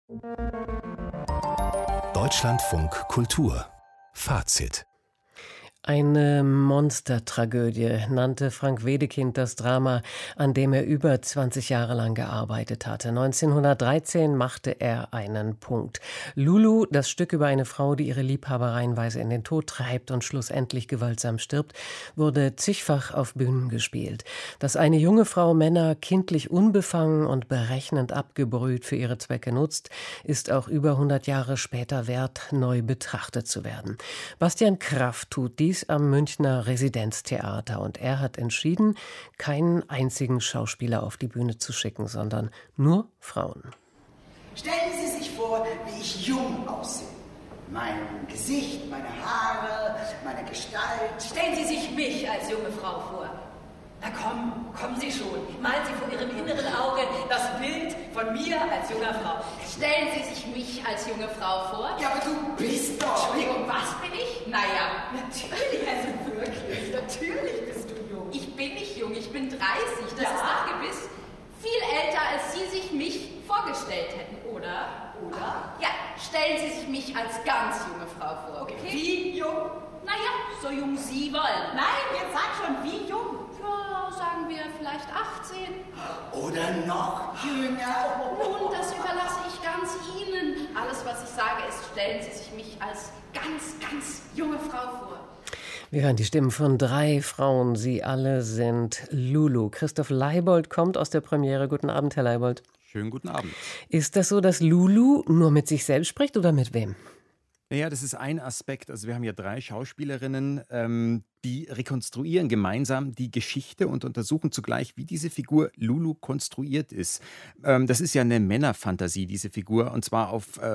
Deutschlandfunk Kultur Fazit. Eine Monstertragödie nannte Frank Wedekind das Drama, an dem er über 20 Jahre lang gearbeitet hatte. 1913 machte er einen Punkt. Lulu, das Stück über eine Frau, die ihre Liebhaber reihenweise in den Tod treibt und schlussendlich gewaltsam stirbt, wurde zigfach auf Bühnen gespielt. Dass eine junge Frau Männer kindlich unbefangen und berechnend abgebrüht für ihre Zwecke nutzt, ist auch über 100 Jahre später wert, neu betrachtet zu werden. Bastian Kraft tut dies am Münchner Residenztheater und er hat entschieden, keinen einzigen Schauspieler auf die Bühne zu schicken, sondern nur Frauen. Stellen Sie sich vor, wie ich jung aussehe. Mein Gesicht, meine Haare, meine Gestalt. Stellen Sie sich mich als junge Frau vor. Na komm, kommen Sie schon. Malen Sie vor Ihrem inneren Auge das Bild von mir als junger Frau. Stellen Sie sich mich als junge Frau vor. Ja, aber du bist doch... Entschuldigung, was bin ich? Naja, Natürlich, also wirklich, natürlich bist du jung. ich bin nicht jung, ich bin 30. Das ist doch gewiss viel älter, als Sie sich mich vorgestellt hätten, oder? Oder? Ja, stellen Sie sich mich als ganz junge Frau vor, okay? Wie jung? Naja, so jung Sie wollen. Nein, jetzt sag schon, wie jung? Ja, sagen wir vielleicht 18. Oder noch jünger. Nun, das überlasse ich ganz Ihnen. Alles, was ich sage, ist, stellen Sie sich mich als ganz junge Frau vor. Wir hören die Stimmen von 3 Frauen. Sie alle sind Lulu. Christoph Leibold kommt aus der Premiere. Guten Abend, Herr Leibold. Schönen guten Abend. Ist das so, dass Lulu nur mit sich selbst spricht oder mit wem? Naja, das ist ein Aspekt. Also wir haben ja 3 Schauspielerinnen, die rekonstruieren gemeinsam die Geschichte und untersuchen zugleich, wie diese Figur Lulu konstruiert ist. Das ist ja eine Männerfantasie, diese Figur, und zwar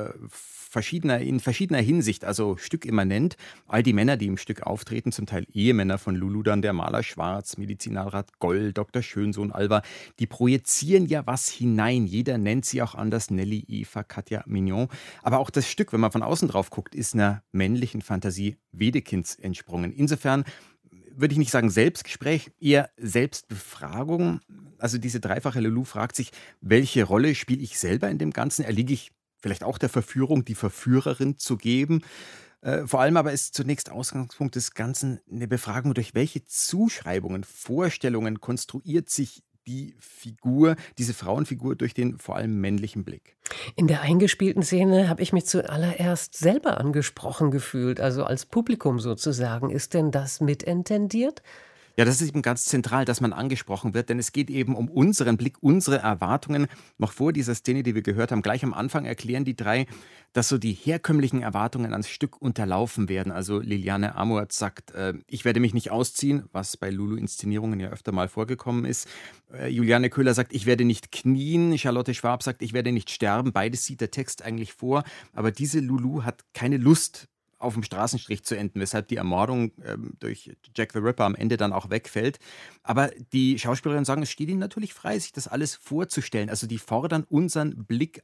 in verschiedener Hinsicht, also stückimmanent. All die Männer, die im Stück auftreten, zum Teil Ehemänner von Lulu, dann der Maler Schwarz, Medizinalrat Goll, Dr. Schönsohn Alva, die projizieren ja was hinein. Jeder nennt sie auch anders, Nelly, Eva, Katja, Mignon. Aber auch das Stück, wenn man von außen drauf guckt, ist einer männlichen Fantasie Wedekinds entsprungen. Insofern würde ich nicht sagen Selbstgespräch, eher Selbstbefragung. Also diese dreifache Lulu fragt sich, welche Rolle spiele ich selber in dem Ganzen? Erliege ich vielleicht auch der Verführung, die Verführerin zu geben? Vor allem aber ist zunächst Ausgangspunkt des Ganzen eine Befragung, durch welche Zuschreibungen, Vorstellungen konstruiert sich die Figur, diese Frauenfigur durch den vor allem männlichen Blick. In der eingespielten Szene habe ich mich zuallererst selber angesprochen gefühlt, also als Publikum sozusagen. Ist denn das mitintendiert? Ja, das ist eben ganz zentral, dass man angesprochen wird, denn es geht eben um unseren Blick, unsere Erwartungen. Noch vor dieser Szene, die wir gehört haben, gleich am Anfang erklären die 3, dass so die herkömmlichen Erwartungen ans Stück unterlaufen werden. Also Liliane Amort sagt, ich werde mich nicht ausziehen, was bei Lulu-Inszenierungen ja öfter mal vorgekommen ist. Juliane Köhler sagt, ich werde nicht knien. Charlotte Schwab sagt, ich werde nicht sterben. Beides sieht der Text eigentlich vor, aber diese Lulu hat keine Lust, auf dem Straßenstrich zu enden, weshalb die Ermordung durch Jack the Ripper am Ende dann auch wegfällt. Aber die Schauspielerinnen sagen, es steht ihnen natürlich frei, sich das alles vorzustellen. Also die fordern unseren Blick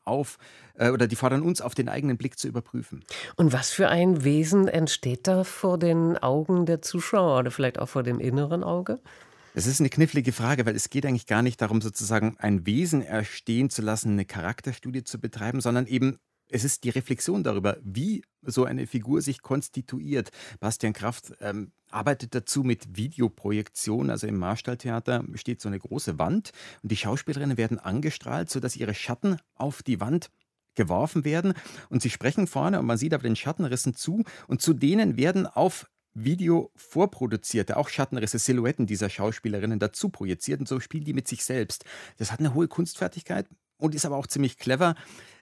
die fordern uns auf den eigenen Blick zu überprüfen. Und was für ein Wesen entsteht da vor den Augen der Zuschauer oder vielleicht auch vor dem inneren Auge? Es ist eine knifflige Frage, weil es geht eigentlich gar nicht darum, sozusagen ein Wesen erstehen zu lassen, eine Charakterstudie zu betreiben, sondern eben es ist die Reflexion darüber, wie so eine Figur sich konstituiert. Bastian Kraft arbeitet dazu mit Videoprojektion. Also im Marstalltheater steht so eine große Wand und die Schauspielerinnen werden angestrahlt, sodass ihre Schatten auf die Wand geworfen werden. Und sie sprechen vorne und man sieht aber den Schattenrissen zu. Und zu denen werden auf Video vorproduzierte, auch Schattenrisse, Silhouetten dieser Schauspielerinnen dazu projiziert. Und so spielen die mit sich selbst. Das hat eine hohe Kunstfertigkeit und ist aber auch ziemlich clever.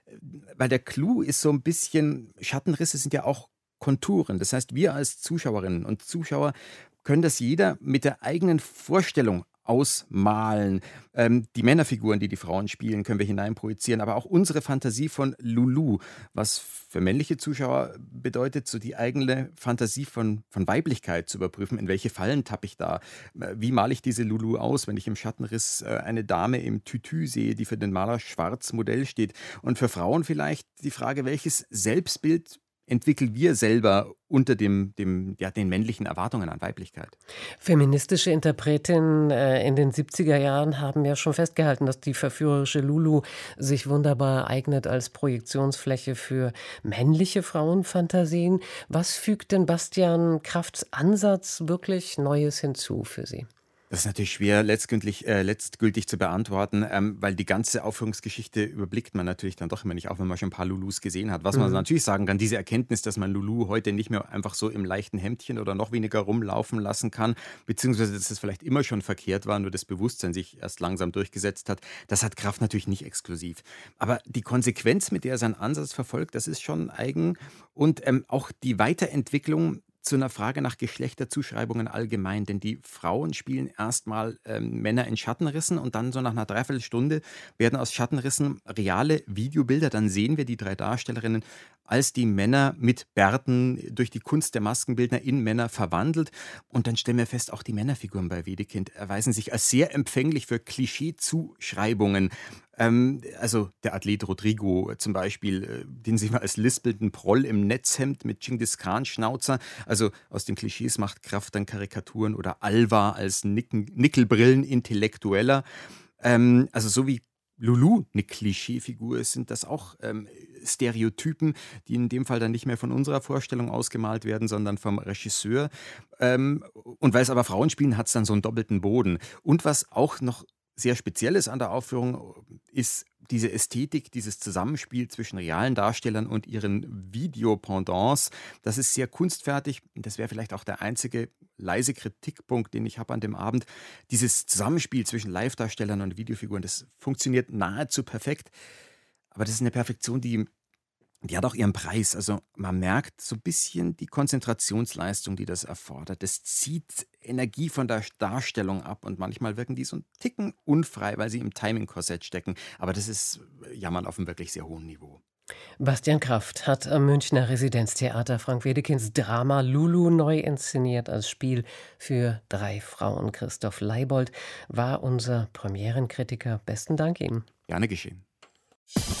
Weil der Clou ist so ein bisschen, Schattenrisse sind ja auch Konturen. Das heißt, wir als Zuschauerinnen und Zuschauer können das jeder mit der eigenen Vorstellung ausmalen. Die Männerfiguren, die Frauen spielen, können wir hineinprojizieren, aber auch unsere Fantasie von Lulu, was für männliche Zuschauer bedeutet, so die eigene Fantasie von Weiblichkeit zu überprüfen. In welche Fallen tappe ich da? Wie male ich diese Lulu aus, wenn ich im Schattenriss eine Dame im Tütü sehe, die für den Maler Schwarz Modell steht? Und für Frauen vielleicht die Frage, welches Selbstbild entwickeln wir selber unter den männlichen Erwartungen an Weiblichkeit? Feministische Interpretinnen in den 70er Jahren haben ja schon festgehalten, dass die verführerische Lulu sich wunderbar eignet als Projektionsfläche für männliche Frauenfantasien. Was fügt denn Bastian Krafts Ansatz wirklich Neues hinzu für Sie? Das ist natürlich schwer letztgültig zu beantworten, weil die ganze Aufführungsgeschichte überblickt man natürlich dann doch immer nicht, auch wenn man schon ein paar Lulus gesehen hat. Was man natürlich sagen kann, diese Erkenntnis, dass man Lulu heute nicht mehr einfach so im leichten Hemdchen oder noch weniger rumlaufen lassen kann, beziehungsweise dass es vielleicht immer schon verkehrt war, nur das Bewusstsein sich erst langsam durchgesetzt hat, das hat Kraft natürlich nicht exklusiv. Aber die Konsequenz, mit der er seinen Ansatz verfolgt, das ist schon eigen. Und auch die Weiterentwicklung zu einer Frage nach Geschlechterzuschreibungen allgemein, denn die Frauen spielen erstmal Männer in Schattenrissen und dann so nach einer Dreiviertelstunde werden aus Schattenrissen reale Videobilder, dann sehen wir die 3 Darstellerinnen als die Männer mit Bärten durch die Kunst der Maskenbildner in Männer verwandelt und dann stellen wir fest, auch die Männerfiguren bei Wedekind erweisen sich als sehr empfänglich für Klischeezuschreibungen. Also der Athlet Rodrigo zum Beispiel, den sehen wir als lispelnden Proll im Netzhemd mit Genghis Khan-Schnauzer. Also aus den Klischees macht Kraft dann Karikaturen oder Alva als Nickelbrillen-Intellektueller. Also so wie Lulu eine Klischeefigur ist, sind das auch Stereotypen, die in dem Fall dann nicht mehr von unserer Vorstellung ausgemalt werden, sondern vom Regisseur. Und weil es aber Frauen spielen, hat es dann so einen doppelten Boden. Und was auch noch sehr Spezielles an der Aufführung ist diese Ästhetik, dieses Zusammenspiel zwischen realen Darstellern und ihren Videopendants. Das ist sehr kunstfertig. Das wäre vielleicht auch der einzige leise Kritikpunkt, den ich habe an dem Abend. Dieses Zusammenspiel zwischen Live-Darstellern und Videofiguren, das funktioniert nahezu perfekt. Aber das ist eine Perfektion, die hat auch ihren Preis. Also man merkt so ein bisschen die Konzentrationsleistung, die das erfordert. Das zieht Energie von der Darstellung ab und manchmal wirken die so einen Ticken unfrei, weil sie im Timing-Korsett stecken. Aber das ist Jammern auf einem wirklich sehr hohen Niveau. Bastian Kraft hat am Münchner Residenztheater Frank Wedekinds Drama Lulu neu inszeniert als Spiel für 3 Frauen. Christoph Leibold war unser Premierenkritiker. Besten Dank Ihnen. Gerne geschehen.